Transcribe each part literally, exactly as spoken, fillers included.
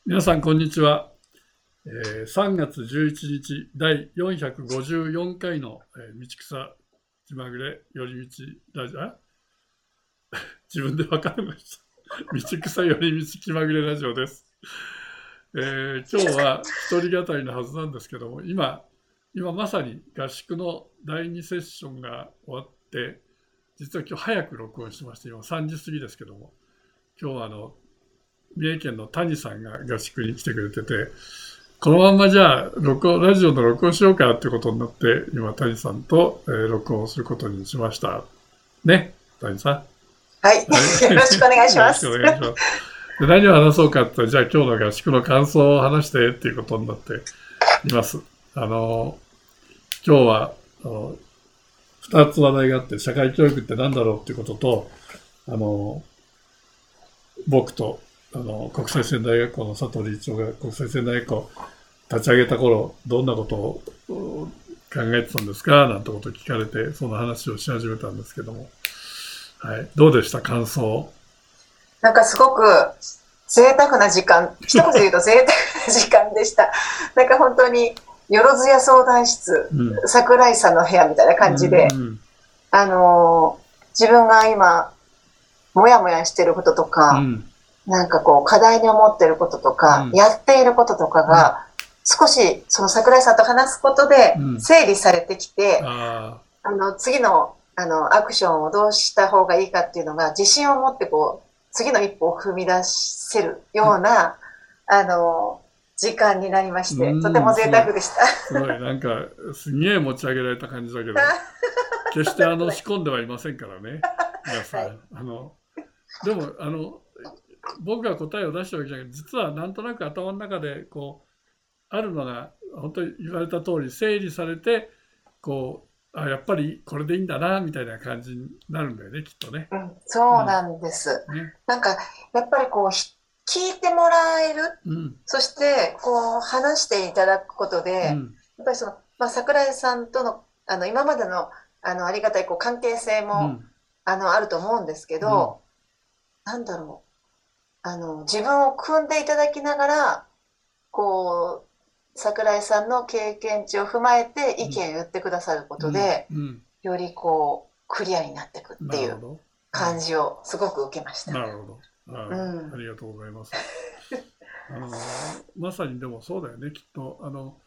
皆さん、こんにちは。えーさんがつじゅういちにち、だいよんひゃくごじゅうよんかいの、えー道草気まぐれ寄り道ラジオ、あ自分で分かりました。道草寄り道気まぐれラジオです。えー今日は一人語りのはずなんですけども、今、今まさに合宿のだいにセッションが終わって、実は今日早く録音しまして、今さんじ過ぎですけども、今日はあの、三重県の谷さんが合宿に来てくれてて、このまんまじゃあ録音、ラジオの録音しようかってことになって、今、谷さんと、えー録音することにしました。ね、谷さん。 はい、 はい。 よろしくお願いしよろます。 しくお願いします。で、何を話そうかって、じゃあ今日の合宿の感想を話してっていうことになっています。あの、今日は、あの、二つ話題があって、社会教育って何だろうっていうことと、あの、僕と、あの、国際線大学校の佐藤理事長が国際線大学校立ち上げた頃、どんなことを考えてたんですかなんてことを聞かれて、その話をし始めたんですけども。はい。どうでした感想？ なんかすごく贅沢な時間、一言で言うと贅沢な時間でした。なんか本当に、よろずや相談室、 うん。 桜井さんの部屋みたいなう感じで、 ん。 あのー自分が今、もやもやしてることとか、 うん。 なんかこう、課題に思ってることとか、 うん。 やっていることとかうん。 が、少しその桜井さんと話すことでうん。 整理されてきて、 ああの、次の、あの、アクションをどうした方がいいかっていうのが、自信を持ってこう、次の一歩を踏み出せるような、あの、時間になりまー、 して、とてうん、 もすごい。 贅沢でした。 すごい。なんか、すげえ持ち上げられた感じだけど、決してあの、仕込んではいませんからね。皆さはい。 ん。あの、でも、あの、僕が答えを出したわけじゃなくて、実はなんとなく頭の中でこうあるのが本当に言われた通り整理されて、こうあやっぱりこれでいいんだなみたいな感じになるんだよね、きっとね。 うん、そうん。 うなんです。 ね。 なんか、やっぱりこう、ひ聞いてもらえる、 うん。 そして、こう、話していただくことで、やっうん。 ぱりその、まあ、桜井さんとの、あの、今までの、あの、ありがたい、こう、関係性も、 うん。 あの、あると思うんですけうん。 ど、なんだろう、あの、自分を組んでいただきながら、こう、桜井さんの経験値を踏まえて意うん。 見を言ってくださるこうん。 とで、 うん。 よりこう、クリアになっていくっていうなるほど。うん。 感じをすごく受けました。 なるほど。 うああ、あん。 りがとうございます。あのまさにでもそうだよね、きっと。あの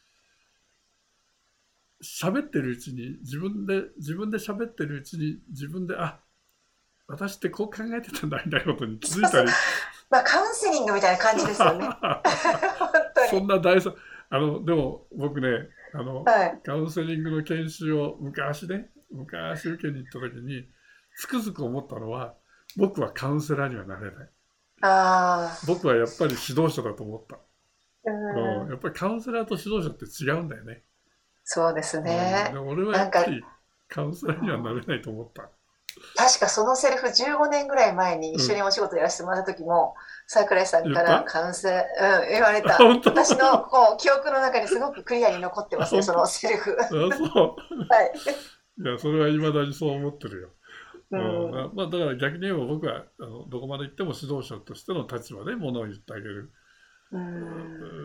喋ってるうちに自分で自分で喋ってるうちに自分であ私ってこう考えてたんだみたいなことに気づそうそう。 いたり。 まあ、カウンセリングみたいな感じですよね。本当そに。 んな大さあのでも僕ね、あのはい。 カウンセリングの研修を昔ね昔受けに行った時につくづく思ったのは、僕はカウンセラーにはなれない。 あ僕はやっぱり指導者だと思った。 あ、 うん、 うん。 やっぱりカウンセラーと指導者って違うんだよね。 そうですうん、でね。 も俺はやなんか、 っぱりカウンセラーにはなれないと思った。 確かそのセリフじゅうごねんぐらい前に一うん、 緒にお仕事やらせてもらった時も、桜井さんから言った。 カウンセ、うん、言われあ、 た。 本当。 私のこう記憶の中にすごくクリアに残ってあ、 ますね、 本当。 そのセリフ。はあ、そう。 い。 いや、それはいまだにそう思ってるよ。 ううん、 ん。 まあ、だから逆に言えば僕はあのどこまで行っても指導者としての立場でものを言ってあげるうん。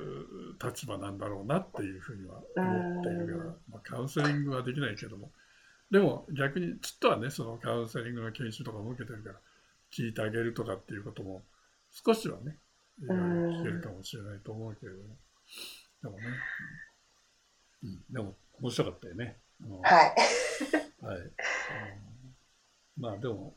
立場なんだろうなっていうふうにはう思っているから、 ん。 まあ、カウンセリングはできないけども、でも逆にきっとはね、そのカウンセリングの研修とかも受けてるから聞いてあげるとかっていうことも少しはね、いうろいろ聞けるん。 かもしれないと思うけれども、でもね、うん、でも面白かったよね。あのはい。 はい、あのまあでも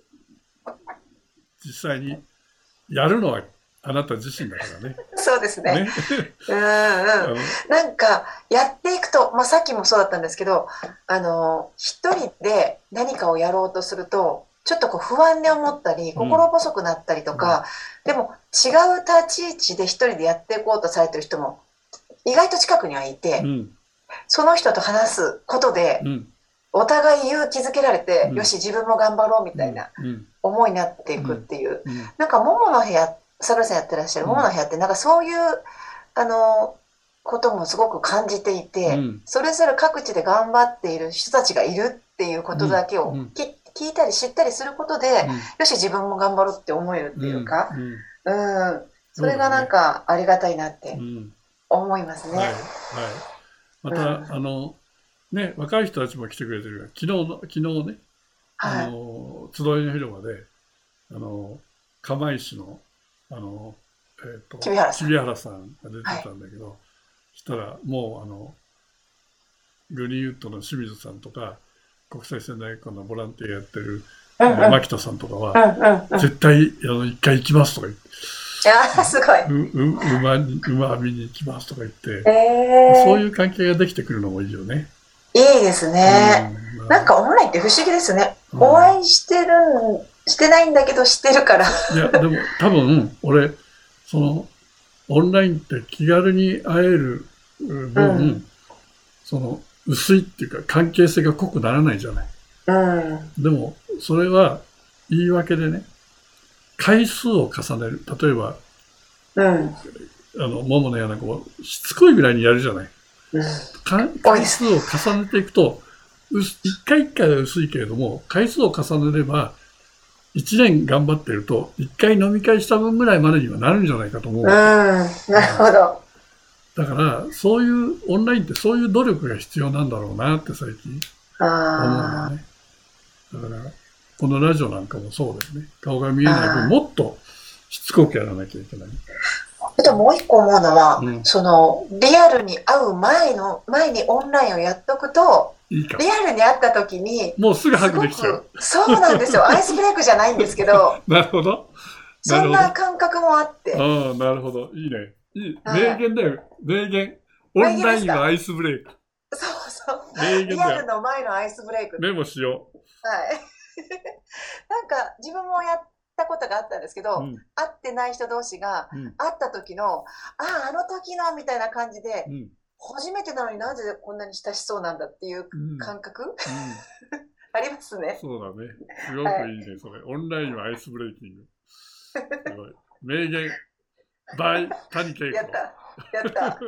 実際にやるのはあなた自身だからね。 そうですね。 ね。 うんうん。 あの、 なんか、やっていくと、まあ、さっきもそうだったんですけど、あの、一人で何かをやろうとすると、ちょっとこう不安に思ったり、 うん、 心細くなったりとうん、 か、でも違う立ち位置で一人でやっていこうとされてる人も意外と近くにはいて、 うん、 その人と話すことで、 うん、 お互い勇気づけられて、ようん、 し、自分も頑張ろうみうん、 たいなうん、 思いになっていくっうん、 ていう。 うん、 なんか、桃の部屋、桜井さんやってらっしゃる桃の部屋って、なんかそういう、あの、こともすごく感じていて、 うん、 それぞれ各地で頑張っている人たちがいるっていうことうん、 だけをうん、 き聞いたり知ったりすることで、 うん、 よし、自分も頑張ろうって思えるってうん、 いうか、 うん、 うん。 それがなんかありがたいなってうん思いますね。 はいはい。また、 うんあのね、若い人たちも来てくれてるから、昨日の昨日ね、あはい。 の集いの広場で、あの釜石のあの、えー、と黍原さん黍原さんが出てたんだけど、したらもうあのグリーンウッドの清水さんとか、国際仙台学校のボランティアやってる、 うんうん。 えー牧田さんとかは、 うんうんうん。い絶対あの一回行きますとか言って、 やー、すごい。 うう馬に馬見に行きますとか言って、 えー、 そういう関係ができてくるのもいいよね。 いいですね。 うんなんかオンラインって不思議ですね。 うんお会いしてるん、してないんだけど知ってるから。 いや、でも多分、俺、その、オンラインって気軽に会える分、 うんその、薄いっていうか関係性が濃くならないじゃない。 うん。 でも、それは言い訳でね、回数を重ねる。例えば、 うん。 あの、もものやなんかもしつこいぐらいにやるじゃない。 うん。 か回数を重ねていくと、うす一回一回は薄いけれども、回数を重ねれば、一年頑張ってると、一回飲み会した分ぐらいまでにはなるんじゃないかと思う。 うん。なるほど。 だから、そういう、オンラインってそういう努力が必要なんだろうなって最近思うんだあよね。だから、このラジオなんかもそうだよね。顔が見えない分、 あーもっとしつこくやらなきゃいけない。 あともう一個思うのは、 うんその、リアルに会う前の、前にオンラインをやっとくと、 いいか。 リアルに会った時に、 もうすぐハすごグできちゃう。 く、そうなんですよ。アイスブレイクじゃないんですけど、 なるほど。なそんるほど。 な感覚もあって。 ああ、なるほど。いいね。いい。 はい名言だよ。名言。オンラインはアイスブレイク。 そうそう。 名言リアだよ。 ルの前のアイスブレイク。 メモしよはい。なんか自分もやったことがあったんですけう。 ど、 うん。 会ってない人同士がうん。 会った時の、ああ、あの時のみたいな感じで、 うん。 初めてなのになぜこんなに親しそうなんだっていううん。 感覚、 うんありますね。 そうだね。すごくいいね、それ。オンラインはアイスブレイキング。すごい。名言。バイ、谷恵子。 やった。やった。 はい、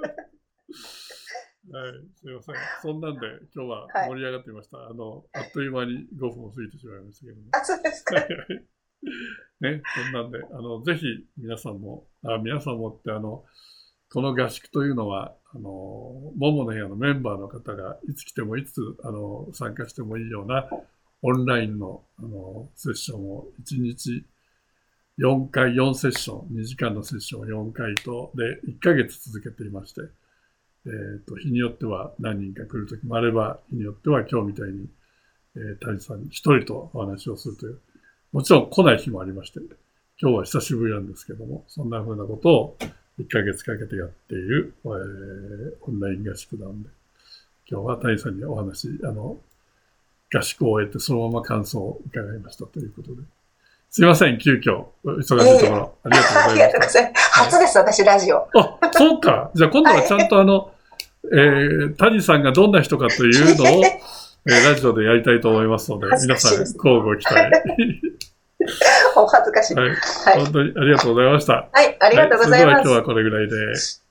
すみません。そんなんで今日は盛り上がっていました。あの、あっという間にごふんを過ぎてしまいましたけどね。 あ、そうですか。 ね、そんなんで、あの、ぜひ皆さんも、あ、皆さんもってあの、この合宿というのは、あの、ももの部屋のメンバーの方がいつ来てもいつ、あの、参加してもいいようなオンラインの、あの、セッションをいちにちよんかい、よんセッション、にじかんのセッションをよんかいと、で、いっかげつ続けていまして、えっと、日によっては何人か来るときもあれば、日によっては今日みたいに、えー、谷さんに一人とお話をするという、もちろん来ない日もありまして、今日は久しぶりなんですけども、そんな風なことをいっかげつかけてやっている、えー、オンライン合宿なんで、今日は谷さんにお話、あの、合宿を終えてそのまま感想を伺いましたということで。すいません、急遽、忙しいところ、ありがとうございました。 ありがとうございます。初です、私、ラジオ。 あ、そうか。じゃあ今度はちゃんとあの、えー、谷さんがどんな人かというのを、えー、ラジオでやりたいと思いますので、皆さん、交互期待。 お恥ずかしい。 はい。 はい。 本当にありがとうございました。 はい、ありがとうございます。 はい、それでは今日はこれぐらいで。